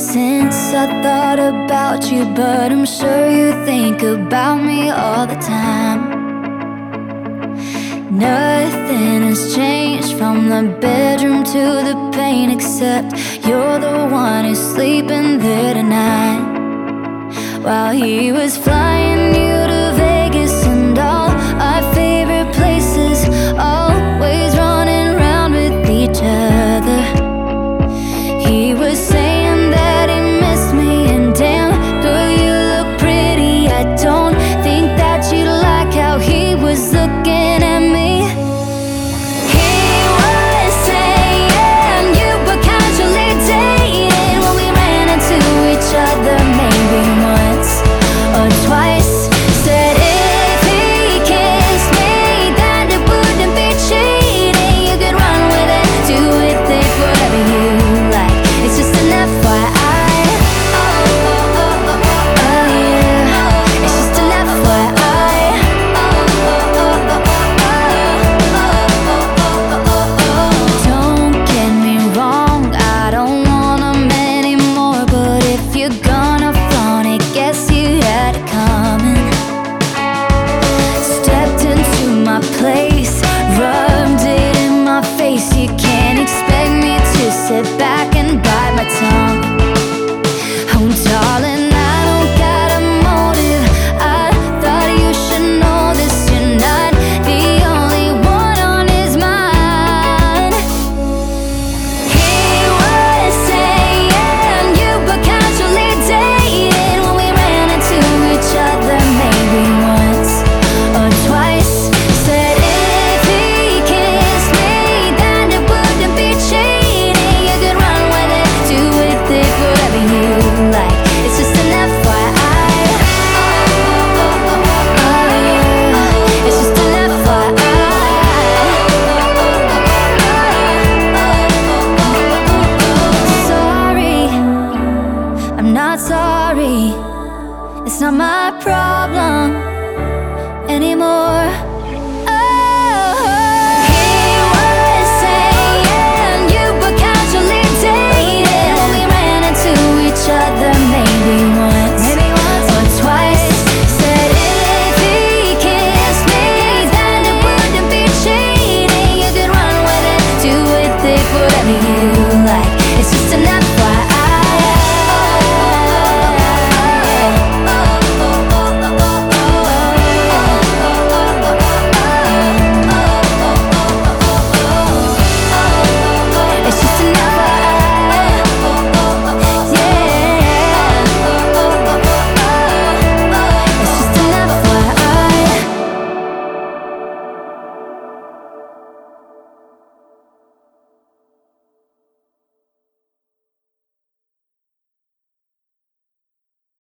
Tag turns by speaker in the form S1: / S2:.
S1: Since I thought about you, but I'm sure you think about me all the time. Nothing has changed from the bedroom to the pain, except you're the one who's sleeping there tonight. While he was flying you